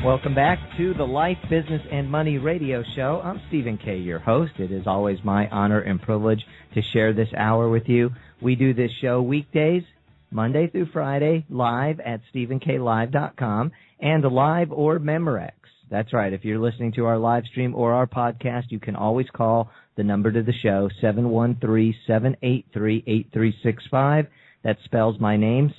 Welcome back to the Life, Business, and Money radio show. I'm Stephen K., your host. It is always my honor and privilege to share this hour with you. We do this show weekdays, Monday through Friday, live at StephenKLive.com and live or Memorex. That's right. If you're listening to our live stream or our podcast, you can always call the number to the show, 713-783-8365. That spells my name,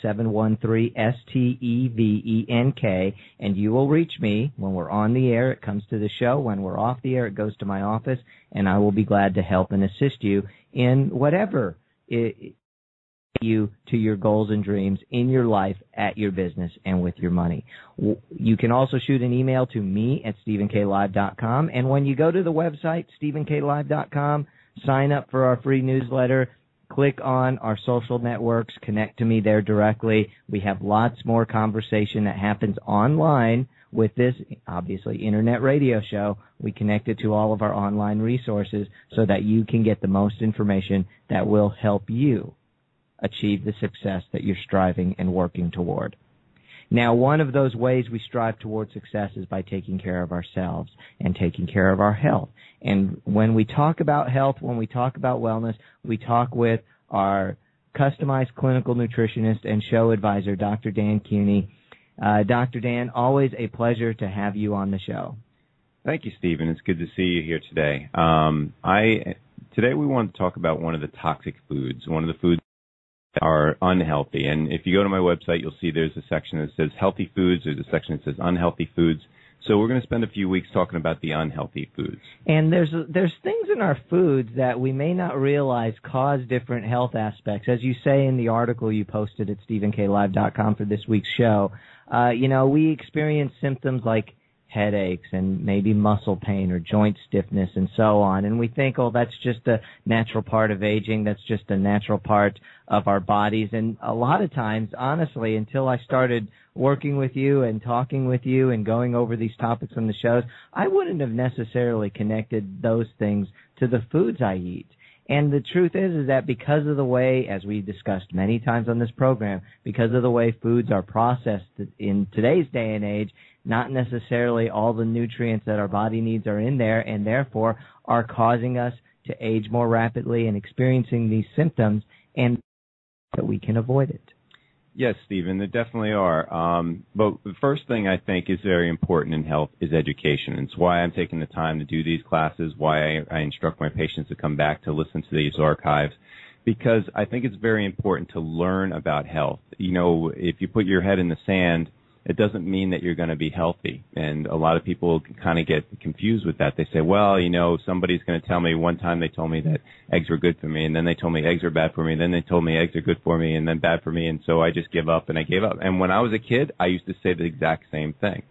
713-STEVENK, and you will reach me when we're on the air. It comes to the show. When we're off the air, it goes to my office, and I will be glad to help and assist you in whatever you to your goals and dreams in your life, at your business, and with your money. You can also shoot an email to me at StephenKLive.com, and when you go to the website, StephenKLive.com, sign up for our free newsletter, click on our social networks, connect to me there directly. We have lots more conversation that happens online with this, obviously, internet radio show. We connect it to all of our online resources so that you can get the most information that will help you achieve the success that you're striving and working toward. Now, one of those ways we strive toward success is by taking care of ourselves and taking care of our health. And when we talk about health, when we talk about wellness, we talk with our customized clinical nutritionist and show advisor, Dr. Dan Cuny. Dr. Dan, always a pleasure to have you on the show. Thank you, Stephen. It's good to see you here today. Today we want to talk about one of the toxic foods, one of the foods are unhealthy. And if you go to my website, you'll see there's a section that says healthy foods. There's a section that says unhealthy foods. So we're going to spend a few weeks talking about the unhealthy foods. And there's things in our foods that we may not realize cause different health aspects. As you say in the article you posted at StephenKLive.com for this week's show, we experience symptoms like headaches and maybe muscle pain or joint stiffness and so on. And we think, oh, that's just a natural part of aging. That's just a natural part of our bodies. And a lot of times, honestly, until I started working with you and talking with you and going over these topics on the shows, I wouldn't have necessarily connected those things to the foods I eat. And the truth is that because of the way, as we discussed many times on this program, because of the way foods are processed in today's day and age, not necessarily all the nutrients that our body needs are in there, and therefore are causing us to age more rapidly and experiencing these symptoms, and that we can avoid it. Yes, Stephen, there definitely are. But the first thing I think is very important in health is education. It's why I'm taking the time to do these classes, why I instruct my patients to come back to listen to these archives, because I think it's very important to learn about health. You know, if you put your head in the sand, it doesn't mean that you're going to be healthy. And a lot of people kind of get confused with that. They say, well, somebody's going to tell me. One time they told me that eggs were good for me, and then they told me eggs are bad for me, and then they told me eggs are good for me and then bad for me, and so I just give up, and I gave up. And when I was a kid, I used to say the exact same thing.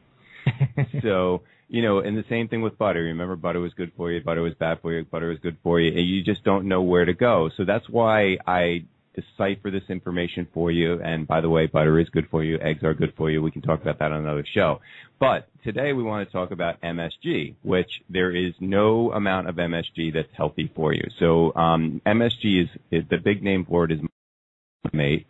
So, and the same thing with butter. Remember, butter was good for you, butter was bad for you, butter was good for you, and you just don't know where to go. So that's why I decipher this information for you. And by the way, butter is good for you. Eggs are good for you. We can talk about that on another show. But today we want to talk about MSG, which there is no amount of MSG that's healthy for you. So MSG is the big name for it is mate.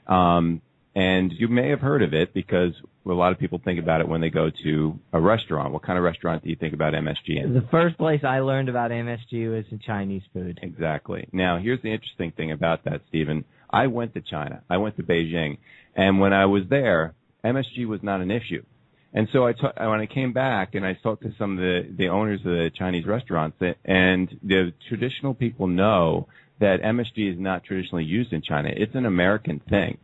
And you may have heard of it because a lot of people think about it when they go to a restaurant. What kind of restaurant do you think about MSG in? The first place I learned about MSG was in Chinese food. Exactly. Now, here's the interesting thing about that, Stephen. I went to China. I went to Beijing. And when I was there, MSG was not an issue. And so when I came back and I talked to some of the owners of the Chinese restaurants, and the traditional people know that MSG is not traditionally used in China. It's an American thing.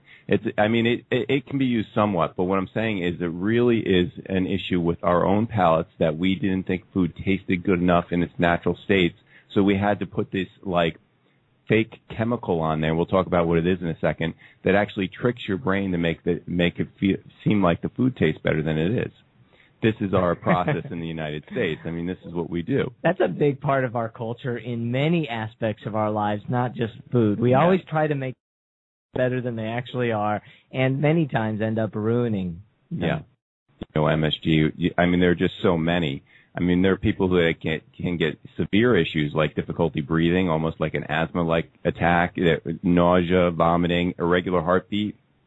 It can be used somewhat, but what I'm saying is it really is an issue with our own palates that we didn't think food tasted good enough in its natural states, so we had to put this fake chemical on there. We'll talk about what it is in a second. That actually tricks your brain to make it seem like the food tastes better than it is. This is our process in the United States. This is what we do. That's a big part of our culture in many aspects of our lives, not just food. We always try to make better than they actually are, and many times end up ruining them. Yeah. MSG, there are just so many. There are people that can get severe issues like difficulty breathing, almost like an asthma-like attack, nausea, vomiting, irregular heartbeat.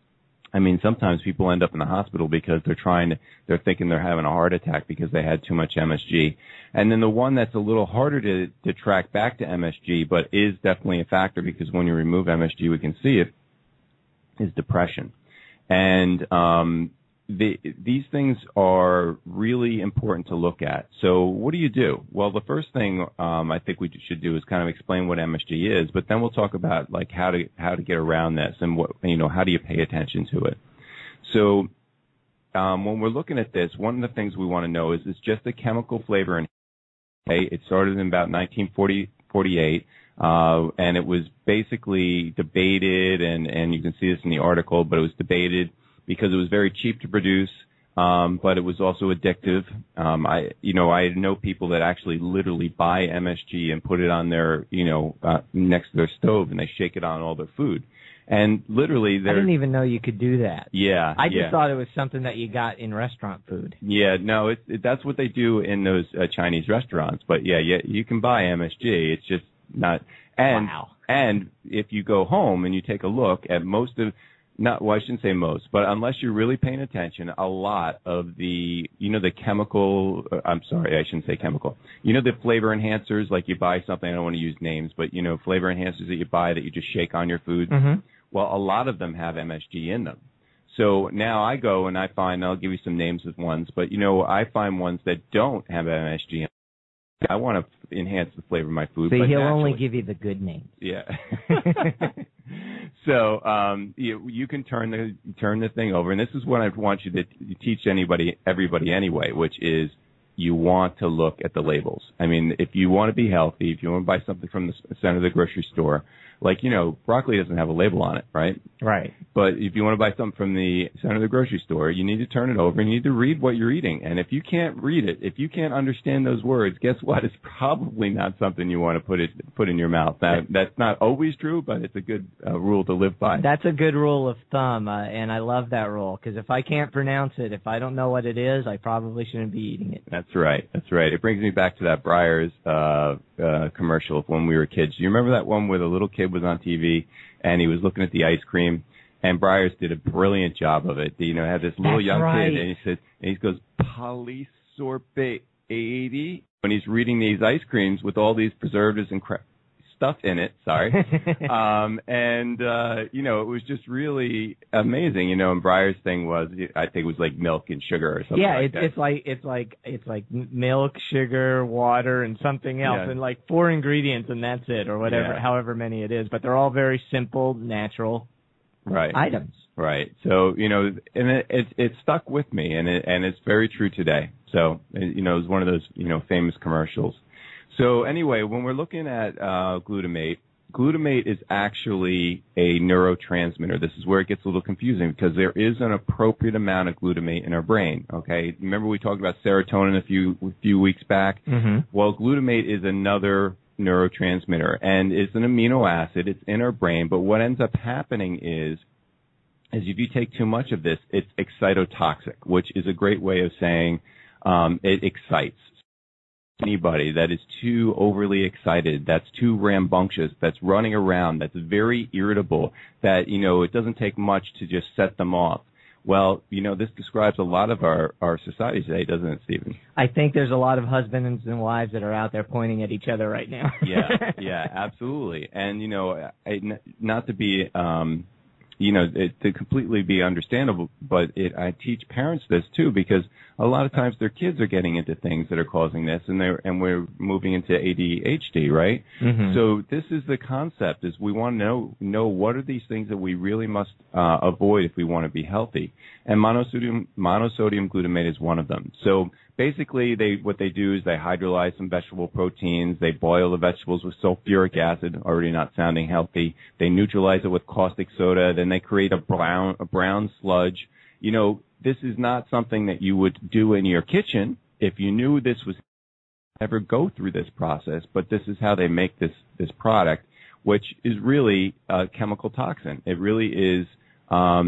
I mean, sometimes people end up in the hospital because they're thinking they're having a heart attack because they had too much MSG. And then the one that's a little harder to track back to MSG, but is definitely a factor because when you remove MSG, we can see it, is depression. And these things are really important to look at. So what do you do? Well, the first thing I think we should do is kind of explain what MSG is, but then we'll talk about like how to get around this and how do you pay attention to it. So when we're looking at this, one of the things we want to know is it's just a chemical flavor. Okay, it started in about 1948. And it was basically debated, and you can see this in the article, but it was debated because it was very cheap to produce, but it was also addictive. I know people that actually literally buy MSG and put it on their, next to their stove, and they shake it on all their food. And literally, I didn't even know you could do that. Yeah, I just thought it was something that you got in restaurant food. Yeah, no, that's what they do in those Chinese restaurants. But yeah, you can buy MSG. It's just not. And wow. And if you go home and you take a look at most of, I shouldn't say most, but unless you're really paying attention, a lot of the, the chemical, I'm sorry, I shouldn't say chemical. The flavor enhancers, like you buy something, I don't want to use names, but, flavor enhancers that you buy that you just shake on your food. Mm-hmm. Well, a lot of them have MSG in them. So now I go and I find, I'll give you some names of ones, but, I find ones that don't have MSG in them. I want to enhance the flavor of my food. So but he'll naturally, only give you the good names. Yeah. So you can turn the thing over, and this is what I want you to teach everybody anyway, which is you want to look at the labels. I mean, if you want to be healthy, if you want to buy something from the center of the grocery store, like, broccoli doesn't have a label on it, right? Right. But if you want to buy something from the center of the grocery store, you need to turn it over and you need to read what you're eating. And if you can't read it, if you can't understand those words, guess what? It's probably not something you want to put in your mouth. That's not always true, but it's a good rule to live by. That's a good rule of thumb, and I love that rule, because if I can't pronounce it, if I don't know what it is, I probably shouldn't be eating it. That's right. It brings me back to that Breyers commercial of when we were kids. Do you remember that one where the little kid was on TV and he was looking at the ice cream, and Breyers did a brilliant job of it. Had this little young kid, and he goes, polysorbate 80, when he's reading these ice creams with all these preservatives and stuff in it. Sorry. It was just really amazing. And Breyer's thing was, I think it was like milk and sugar or something. Yeah, it's like milk, sugar, water, and something else, and like 4 ingredients, and that's it, or whatever, however many it is. But they're all very simple, natural items. Right. So, and it stuck with me, and it's very true today. So, it was one of those, famous commercials. So anyway, when we're looking at glutamate is actually a neurotransmitter. This is where it gets a little confusing, because there is an appropriate amount of glutamate in our brain. Okay, remember we talked about serotonin a few weeks back? Mm-hmm. Well, glutamate is another neurotransmitter, and it's an amino acid. It's in our brain, but what ends up happening is if you take too much of this, it's excitotoxic, which is a great way of saying it excites. Anybody that is too overly excited, that's too rambunctious, that's running around, that's very irritable, that, it doesn't take much to just set them off. Well, this describes a lot of our society today, doesn't it, Stephen? I think there's a lot of husbands and wives that are out there pointing at each other right now. Yeah, absolutely. And, not to be, to completely be understandable, but I teach parents this too, because a lot of times their kids are getting into things that are causing this, and we're moving into ADHD, right? Mm-hmm. So this is the concept: is we want to know what are these things that we really must avoid if we want to be healthy, and monosodium glutamate is one of them. So basically, what they do is they hydrolyze some vegetable proteins, they boil the vegetables with sulfuric acid, already not sounding healthy. They neutralize it with caustic soda, then they create a brown sludge. This is not something that you would do in your kitchen if you knew this was ever go through this process, but this is how they make this product, which is really a chemical toxin. It really is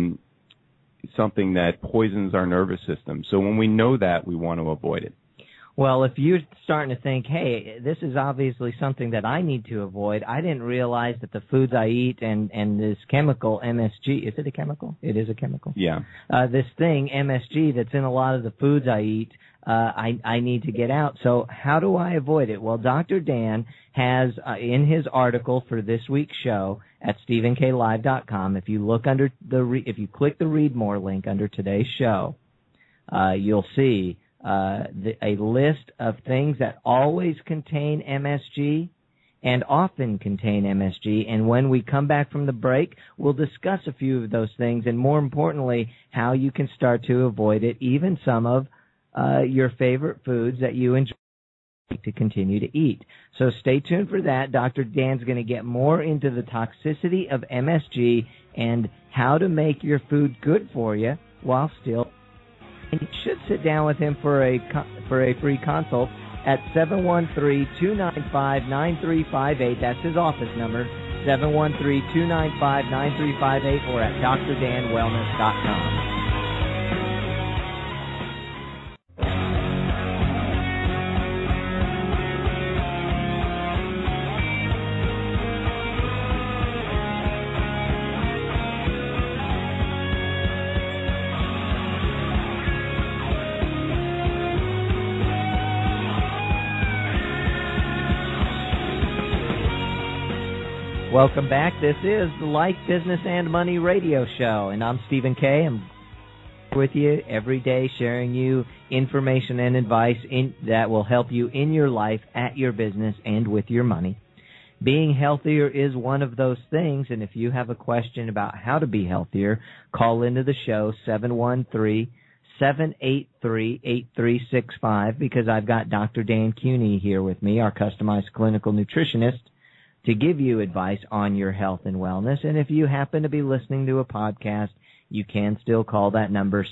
something that poisons our nervous system. So when we know that, we want to avoid it. Well, if you're starting to think, hey, this is obviously something that I need to avoid, I didn't realize that the foods I eat and this chemical MSG, is it a chemical? It is a chemical. Yeah. This thing, MSG, that's in a lot of the foods I eat, I need to get out. So how do I avoid it? Well, Dr. Dan has, in his article for this week's show at StephenKLive.com, if you look under if you click the Read More link under today's show, you'll see a list of things that always contain MSG and often contain MSG. And when we come back from the break, we'll discuss a few of those things and, more importantly, how you can start to avoid it, even some of your favorite foods that you enjoy to continue to eat. So stay tuned for that. Dr. Dan's going to get more into the toxicity of MSG and how to make your food good for you while still. And you should sit down with him for a free consult at 713-295-9358. That's his office number, 713-295-9358, or at drdanwellness.com. Welcome back. This is the Life, Business, and Money Radio Show, and I'm Stephen K. I'm with you every day sharing you information and advice that will help you in your life, at your business, and with your money. Being healthier is one of those things, and if you have a question about how to be healthier, call into the show, 713-783-8365, because I've got Dr. Dan Cuny here with me, our customized clinical nutritionist, to give you advice on your health and wellness. And if you happen to be listening to a podcast, you can still call that number,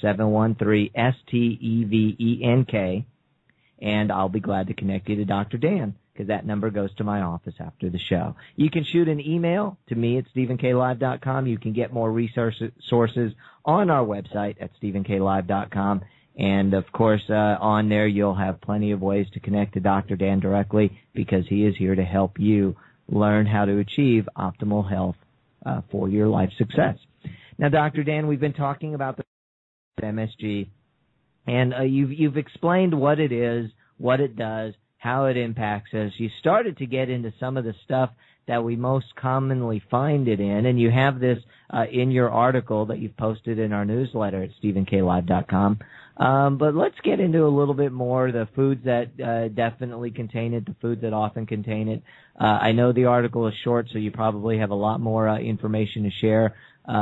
713-STEVENK, and I'll be glad to connect you to Dr. Dan, because that number goes to my office after the show. You can shoot an email to me at StephenKLive.com. You can get more sources on our website at StephenKLive.com. And, of course, on there you'll have plenty of ways to connect to Dr. Dan directly, because he is here to help you learn how to achieve optimal health for your life success. Now, Dr. Dan, we've been talking about the MSG, and you've explained what it is, what it does, how it impacts us. You started to get into some of the stuff that we most commonly find it in, and you have this in your article that you've posted in our newsletter at StephenKLive.com. But let's get into a little bit more the foods that definitely contain it, the foods that often contain it. I know the article is short, so you probably have a lot more information to share.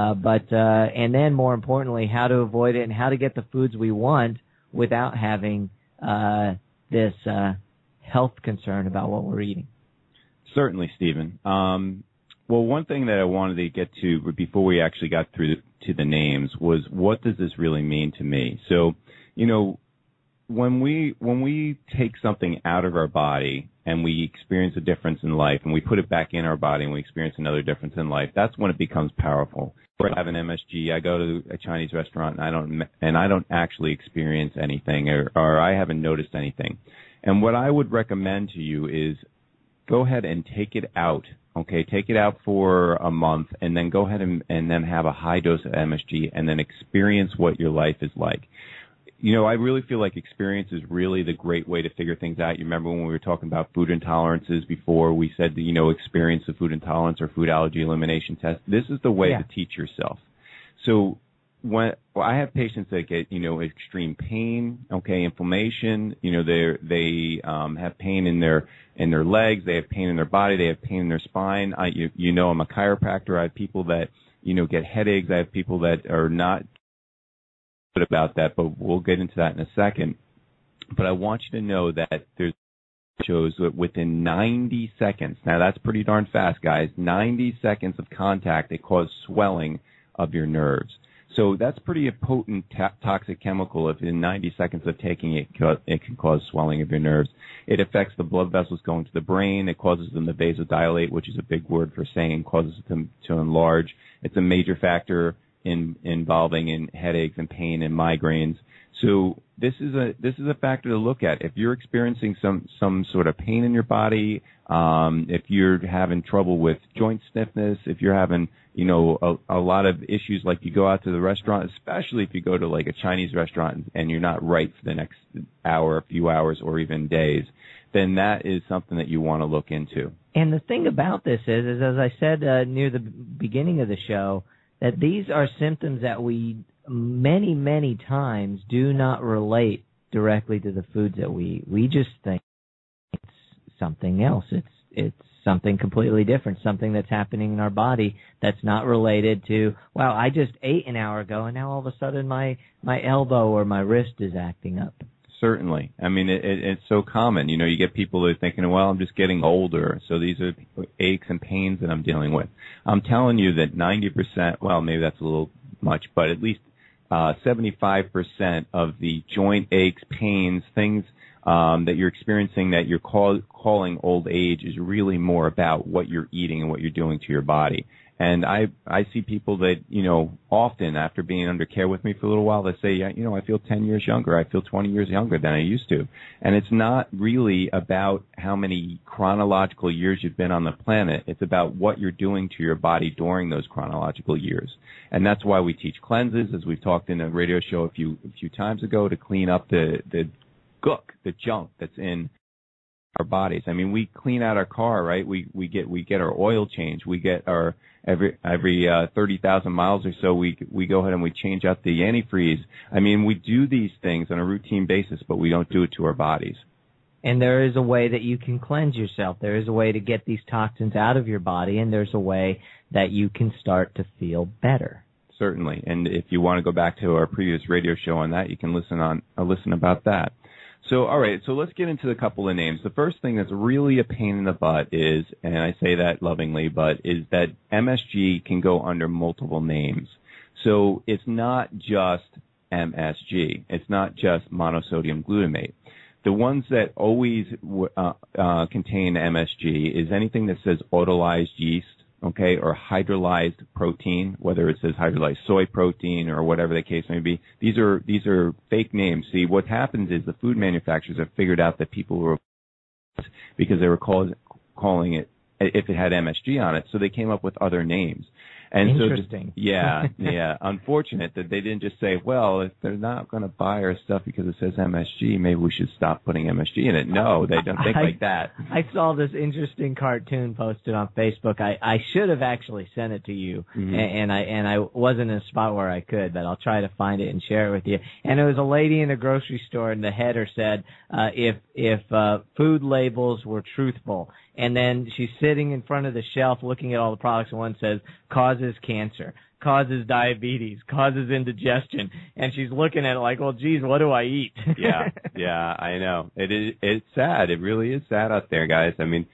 And then, more importantly, how to avoid it and how to get the foods we want without having this health concern about what we're eating. Certainly, Stephen. Well, one thing that I wanted to get to before we actually got through to the names was, what does this really mean to me? So, you know, when we take something out of our body and we experience a difference in life, and we put it back in our body and we experience another difference in life, that's when it becomes powerful. I have an MSG. I go to a Chinese restaurant and I don't actually experience anything, or I haven't noticed anything. And what I would recommend to you is go ahead and take it out. Okay, take it out for a month, and then go ahead and then have a high dose of MSG, and then experience what your life is like. You know, I really feel like experience is really the great way to figure things out. You remember when we were talking about food intolerances before, we said, you know, experience the food intolerance or food allergy elimination test. This is the way to teach yourself. So when I have patients that get, you know, extreme pain, okay, inflammation, you know, they have pain in their legs, they have pain in their body, they have pain in their spine. You know, I'm a chiropractor. I have people that, you know, get headaches. I have people that are not good about that, but we'll get into that in a second. But I want you to know that there's shows that within 90 seconds, now that's pretty darn fast, guys, 90 seconds of contact, it causes swelling of your nerves. So that's pretty a potent toxic chemical. If in 90 seconds of taking it, it can cause swelling of your nerves. It affects the blood vessels going to the brain. It causes them to vasodilate, which is a big word for saying causes them to enlarge. It's a major factor involving in headaches and pain and migraines. So this is a factor to look at. If you're experiencing some sort of pain in your body, if you're having trouble with joint stiffness, if you're having a lot of issues, like you go out to the restaurant, especially if you go to like a Chinese restaurant and you're not right for the next hour, a few hours, or even days, then that is something that you want to look into. And the thing about this is as I said near the beginning of the show, that these are symptoms that we many, many times do not relate directly to the foods that we eat. We just think it's something else. It's something completely different, something that's happening in our body that's not related to, wow, I just ate an hour ago and now all of a sudden my elbow or my wrist is acting up. Certainly. I mean, it's so common. You get people that are thinking, well, I'm just getting older, so these are aches and pains that I'm dealing with. I'm telling you that 90%, well, maybe that's a little much, but at least 75% of the joint aches, pains, things that you're experiencing that you're calling old age is really more about what you're eating and what you're doing to your body. And I see people that, often after being under care with me for a little while, they say, yeah, I feel 10 years younger. I feel 20 years younger than I used to. And it's not really about how many chronological years you've been on the planet. It's about what you're doing to your body during those chronological years. And that's why we teach cleanses, as we've talked in a radio show a few times ago, to clean up the gook, the junk that's in our bodies. I mean, we clean out our car, right? We get our oil change. We get our every 30,000 miles or so we go ahead and we change out the antifreeze. I mean, we do these things on a routine basis, but we don't do it to our bodies. And there is a way that you can cleanse yourself. There is a way to get these toxins out of your body, and there's a way that you can start to feel better. Certainly. And if you want to go back to our previous radio show on that, you can listen about that. So, all right, so let's get into a couple of names. The first thing that's really a pain in the butt is, and I say that lovingly, but is that MSG can go under multiple names. So it's not just MSG. It's not just monosodium glutamate. The ones that always contain MSG is anything that says autolyzed yeast, okay, or hydrolyzed protein, whether it says hydrolyzed soy protein or whatever the case may be. These are fake names. See, what happens is the food manufacturers have figured out that people were, because they were calling it, if it had MSG on it, so they came up with other names. And interesting. So, yeah. Unfortunate that they didn't just say, well, if they're not going to buy our stuff because it says MSG, maybe we should stop putting MSG in it. No, they don't think like that. I saw this interesting cartoon posted on Facebook. I should have actually sent it to you, and I wasn't in a spot where I could, but I'll try to find it and share it with you. And it was a lady in a grocery store, and the header said, if food labels were truthful. And then she's sitting in front of the shelf looking at all the products, and one says, causes cancer, causes diabetes, causes indigestion. And she's looking at it like, well, geez, what do I eat? Yeah, I know. It's sad. It really is sad out there, guys. I mean,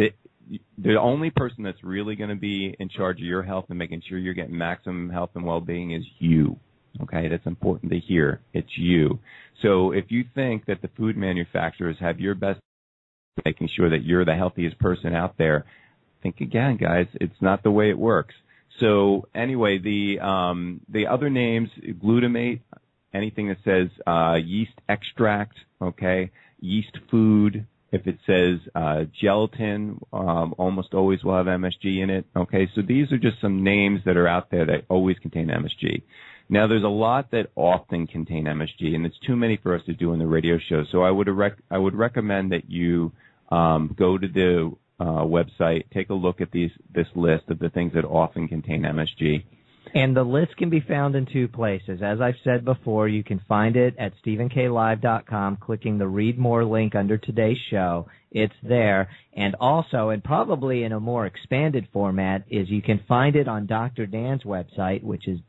the only person that's really going to be in charge of your health and making sure you're getting maximum health and well-being is you. Okay, that's important to hear. It's you. So if you think that the food manufacturers have your best making sure that you're the healthiest person out there, think again, guys. It's not the way it works. So anyway, the other names, glutamate, anything that says yeast extract, okay, yeast food. If it says gelatin, almost always will have MSG in it. Okay, so these are just some names that are out there that always contain MSG. Now, there's a lot that often contain MSG, and it's too many for us to do in the radio show. So I would recommend that you go to the website, take a look at this list of the things that often contain MSG. And the list can be found in two places. As I've said before, you can find it at StephenKLive.com, clicking the Read More link under today's show. It's there. And also, and probably in a more expanded format, is you can find it on Dr. Dan's website, which is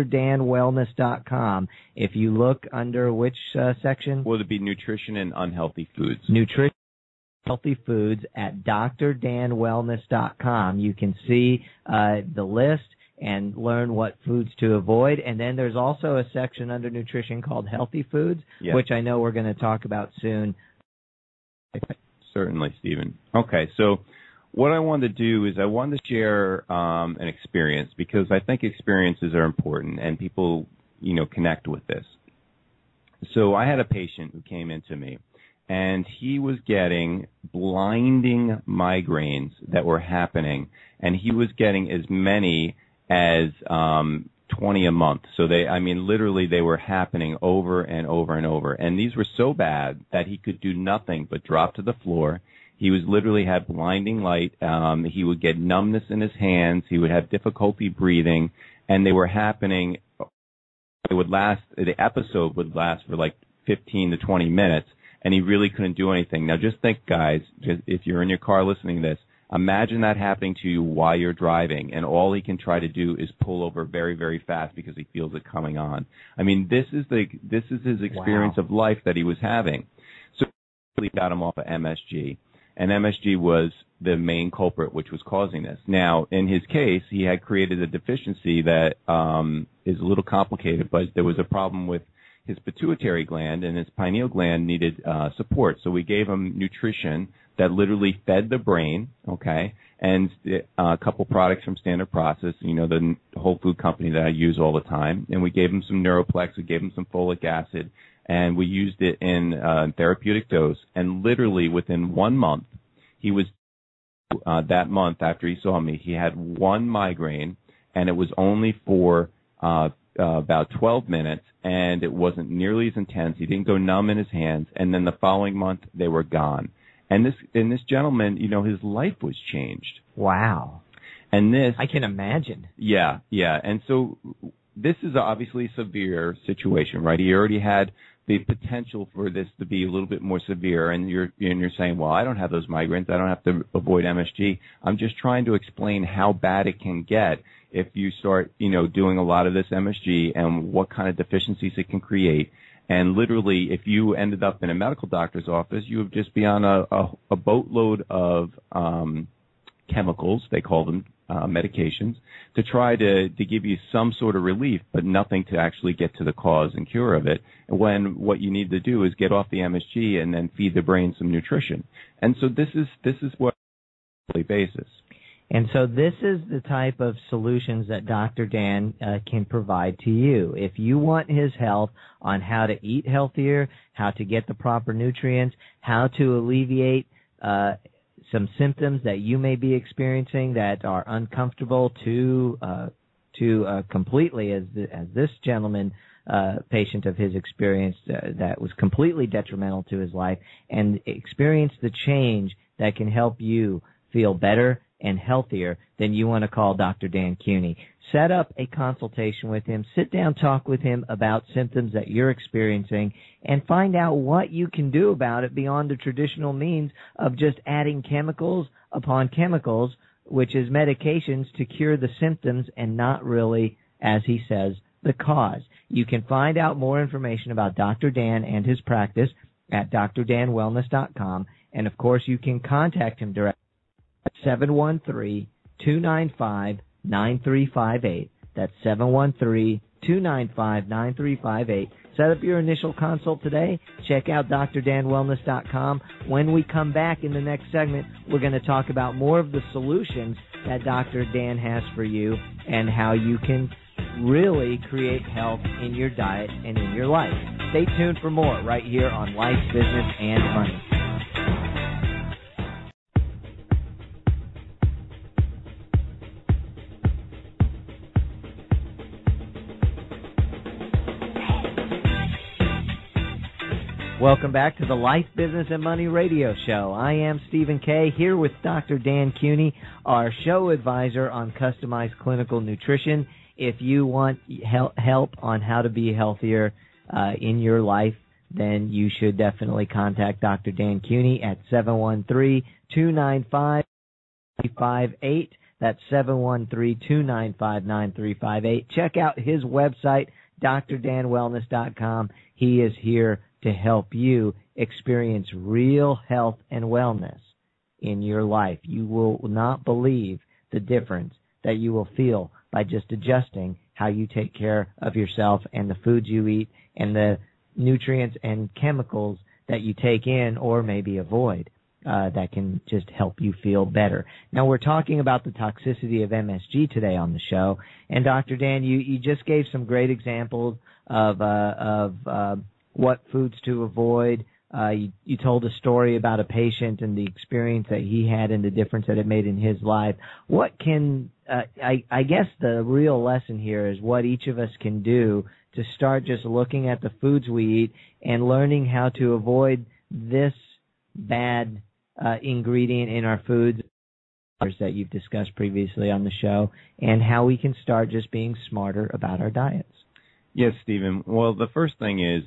drdanwellness.com. If you look under which section? Will it be nutrition and unhealthy foods? Nutrition. Healthy foods at drdanwellness.com. You can see the list and learn what foods to avoid. And then there's also a section under nutrition called healthy foods, which I know we're going to talk about soon. Certainly, Stephen. Okay, so what I wanted to do is I wanted to share an experience, because I think experiences are important and people, connect with this. So I had a patient who came into me, and he was getting blinding migraines that were happening, and he was getting as many as 20 a month. So literally they were happening over and over and over. And these were so bad that he could do nothing but drop to the floor. He was literally had blinding light. He would get numbness in his hands. He would have difficulty breathing, and they were happening. The episode would last for like 15 to 20 minutes, and he really couldn't do anything. Now just think, guys, if you're in your car listening to this, imagine that happening to you while you're driving, and all he can try to do is pull over very, very fast because he feels it coming on. I mean, this is his experience of life that he was having. So we got him off of MSG, and MSG was the main culprit which was causing this. Now, in his case, he had created a deficiency that is a little complicated, but there was a problem with his pituitary gland, and his pineal gland needed support. So we gave him nutrition that literally fed the brain, okay, and a couple products from Standard Process, the whole food company that I use all the time. And we gave him some Neuroplex, we gave him some folic acid, and we used it in therapeutic dose. And literally within 1 month, he was, that month after he saw me, he had one migraine, and it was only for about 12 minutes, and it wasn't nearly as intense. He didn't go numb in his hands, and then the following month, they were gone. And this gentleman, his life was changed. Wow. And this, I can imagine. Yeah. And so this is obviously a severe situation, right? He already had the potential for this to be a little bit more severe, and you're saying, well, I don't have those migraines, I don't have to avoid MSG. I'm just trying to explain how bad it can get if you start, doing a lot of this MSG and what kind of deficiencies it can create. And literally, if you ended up in a medical doctor's office, you would just be on a boatload of chemicals, they call them medications, to try to give you some sort of relief, but nothing to actually get to the cause and cure of it, when what you need to do is get off the MSG and then feed the brain some nutrition. And so this is what on a daily basis. And so this is the type of solutions that Dr. Dan can provide to you. If you want his help on how to eat healthier, how to get the proper nutrients, how to alleviate some symptoms that you may be experiencing that are uncomfortable to completely, as this gentleman, patient of his experienced, that was completely detrimental to his life, and experience the change that can help you feel better and healthier, then you want to call Dr. Dan Cuny. Set up a consultation with him. Sit down, talk with him about symptoms that you're experiencing, and find out what you can do about it beyond the traditional means of just adding chemicals upon chemicals, which is medications to cure the symptoms and not really, as he says, the cause. You can find out more information about Dr. Dan and his practice at drdanwellness.com, and of course you can contact him directly at 713-295-9358. That's 713-295-9358. Set up your initial consult today. Check out drdanwellness.com. When we come back in the next segment, we're going to talk about more of the solutions that Dr. Dan has for you and how you can really create health in your diet and in your life. Stay tuned for more right here on Life, Business, and Money. Welcome back to the Life, Business, and Money radio show. I am Stephen Kay, here with Dr. Dan Cuny, our show advisor on customized clinical nutrition. If you want help on how to be healthier in your life, then you should definitely contact Dr. Dan Cuny at 713-295-9358. That's 713-295-9358. Check out his website, drdanwellness.com. He is here to help you experience real health and wellness in your life. You will not believe the difference that you will feel by just adjusting how you take care of yourself and the foods you eat and the nutrients and chemicals that you take in or maybe avoid that can just help you feel better. Now, we're talking about the toxicity of MSG today on the show, and Dr. Dan, you just gave some great examples of what foods to avoid. You told a story about a patient and the experience that he had and the difference that it made in his life. What can I guess the real lesson here is what each of us can do to start just looking at the foods we eat and learning how to avoid this bad ingredient in our foods that you've discussed previously on the show, and how we can start just being smarter about our diets. Yes, Stephen. Well, the first thing is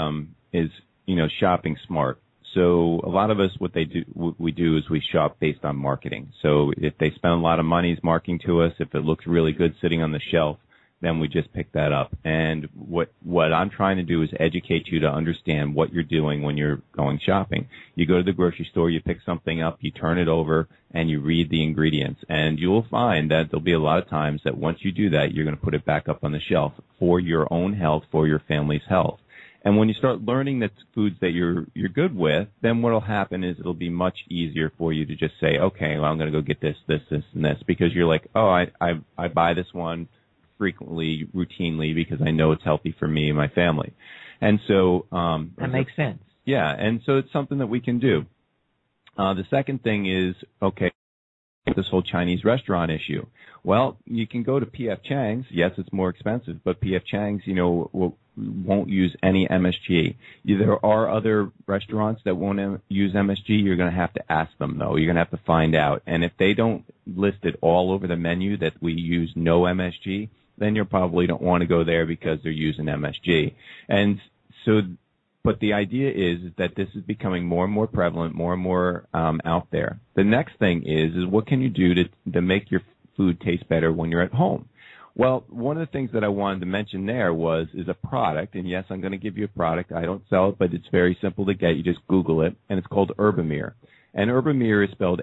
shopping smart. So a lot of us, what we do is we shop based on marketing. So if they spend a lot of money marketing to us, if it looks really good sitting on the shelf, then we just pick that up. And what I'm trying to do is educate you to understand what you're doing when you're going shopping. You go to the grocery store, you pick something up, you turn it over, and you read the ingredients. And you'll find that there'll be a lot of times that once you do that, you're going to put it back up on the shelf for your own health, for your family's health. And when you start learning the foods that you're good with, then what will happen is it'll be much easier for you to just say, okay, well, I'm going to go get this, and this, because you're like, oh, I buy this one frequently, routinely, because I know it's healthy for me and my family. And so that makes sense. Yeah, and so it's something that we can do. The second thing is, okay, this whole Chinese restaurant issue. Well, you can go to P.F. Chang's. Yes, it's more expensive, but P.F. Chang's, won't use any MSG. There are other restaurants that won't use MSG. You're going to have to ask them, though. You're going to have to find out. And if they don't list it all over the menu that we use no MSG, then you probably don't want to go there because they're using MSG. And so, but the idea is that this is becoming more and more prevalent, more and more out there. The next thing is what can you do to make your food taste better when you're at home? Well, one of the things that I wanted to mention there is a product, and yes, I'm going to give you a product. I don't sell it, but it's very simple to get. You just Google it, and it's called Herbamere. And Herbamere is spelled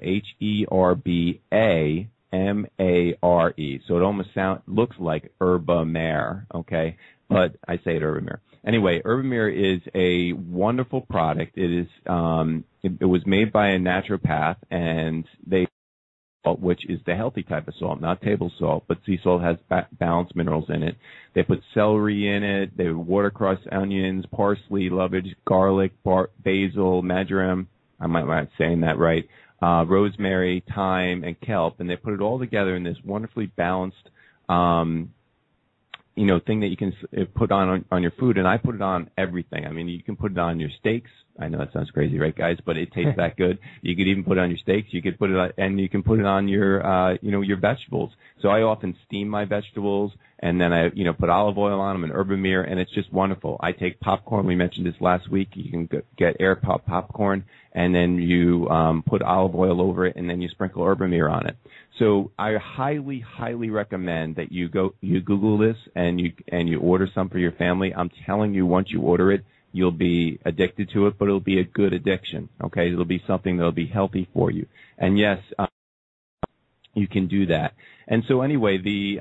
Herbamare. So it almost looks like Herbamare, okay? But I say it Herbamere. Anyway, Herbamere is a wonderful product. It is it was made by a naturopath, and which is the healthy type of salt, not table salt, but sea salt has balanced minerals in it. They put celery in it. They watercress, onions, parsley, lovage, garlic, basil, marjoram. I might not be saying that right. Rosemary, thyme, and kelp, and they put it all together in this wonderfully balanced, thing that you can put on your food. And I put it on everything. I mean, you can put it on your steaks. I know that sounds crazy, right, guys? But it tastes that good. You could even put it on your steaks. You could put it on, and you can put it on your, your vegetables. So I often steam my vegetables, and then I, put olive oil on them and Herbamere, and it's just wonderful. I take popcorn. We mentioned this last week. You can get air pop popcorn, and then you put olive oil over it, and then you sprinkle Herbamere on it. So I highly, highly recommend that you Google this and you order some for your family. I'm telling you, once you order it, you'll be addicted to it, but it'll be a good addiction, okay? It'll be something that'll be healthy for you. And yes, you can do that. And so anyway,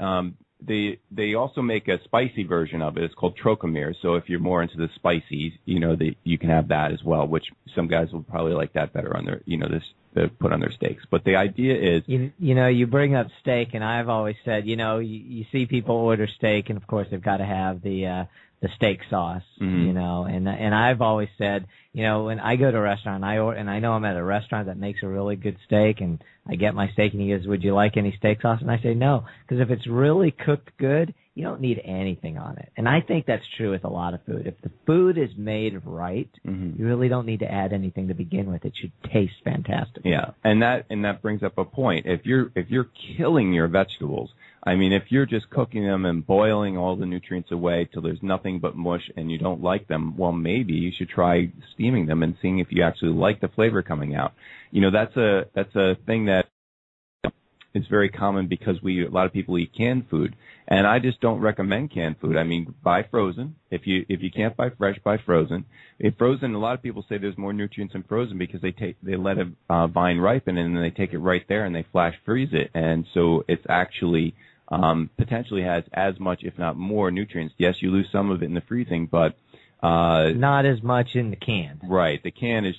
they also make a spicy version of it. It's called Trochamere. So if you're more into the spicy, you can have that as well, which some guys will probably like that better on their, to put on their steaks. But the idea is, you bring up steak, and I've always said, you see people order steak, and of course they've got to have the steak sauce, and I've always said, when I go to a restaurant, and I know I'm at a restaurant that makes a really good steak, and I get my steak, and he goes, would you like any steak sauce? And I say no, because if it's really cooked good, you don't need anything on it. And I think that's true with a lot of food. If the food is made right, you really don't need to add anything to begin with. It should taste fantastic. Yeah, and that brings up a point. If you're killing your vegetables, I mean, if you're just cooking them and boiling all the nutrients away till there's nothing but mush and you don't like them, well, maybe you should try steaming them and seeing if you actually like the flavor coming out. That's a thing that is very common because a lot of people eat canned food, and I just don't recommend canned food. I mean, buy frozen. If you can't buy fresh, buy frozen. In frozen, a lot of people say there's more nutrients in frozen because they let a vine ripen and then they take it right there and they flash freeze it, and so it's actually potentially has as much, if not more, nutrients. Yes, you lose some of it in the freezing, but not as much in the can. Right. The can is just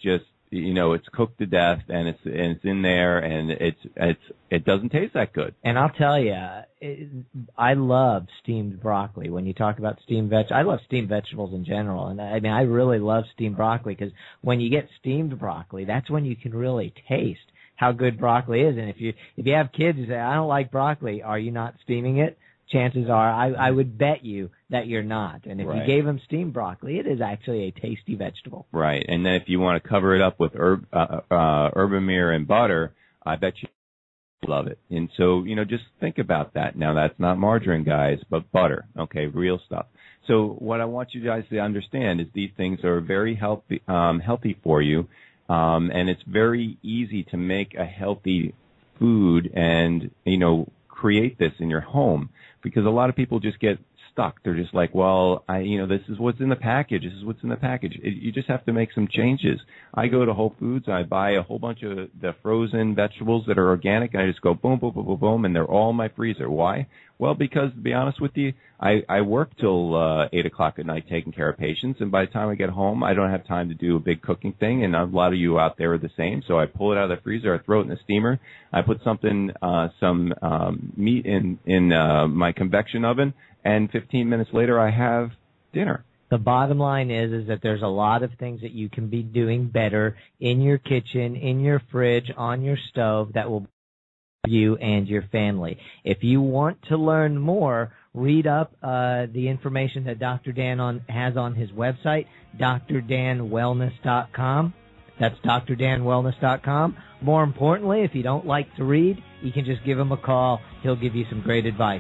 it's cooked to death, and it's in there, and it doesn't taste that good. And I'll tell you, I love steamed broccoli. When you talk about steamed I love steamed vegetables in general, and I mean I really love steamed broccoli because when you get steamed broccoli, that's when you can really taste how good broccoli is. And if you have kids who say, I don't like broccoli, are you not steaming it? Chances are, I would bet you that you're not. And if you gave them steamed broccoli, it is actually a tasty vegetable. Right. And then if you want to cover it up with herbamere and butter, I bet you love it. And so, just think about that. Now, that's not margarine, guys, but butter. Okay, real stuff. So what I want you guys to understand is these things are very healthy for you, and it's very easy to make a healthy food and, create this in your home, because a lot of people just get stuck. They're just like, well, this is what's in the package. This is what's in the package. You just have to make some changes. I go to Whole Foods, I buy a whole bunch of the frozen vegetables that are organic, and I just go boom, boom, boom, boom, boom, and they're all in my freezer. Why? Well, because to be honest with you, I work till 8 o'clock at night taking care of patients, and by the time I get home, I don't have time to do a big cooking thing, and a lot of you out there are the same. So I pull it out of the freezer, I throw it in the steamer, I put some meat in my convection oven, and 15 minutes later I have dinner. The bottom line is that there's a lot of things that you can be doing better in your kitchen, in your fridge, on your stove that will you and your family. If you want to learn more, read up the information that Dr. Dan has on his website, drdanwellness.com. That's drdanwellness.com. More importantly, if you don't like to read, you can just give him a call. He'll give you some great advice.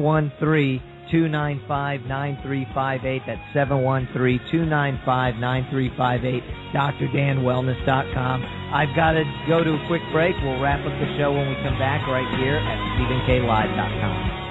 713-295-9358. That's 713-295-9358. drdanwellness.com. I've got to go to a quick break. We'll wrap up the show when we come back right here at StephenKLive.com.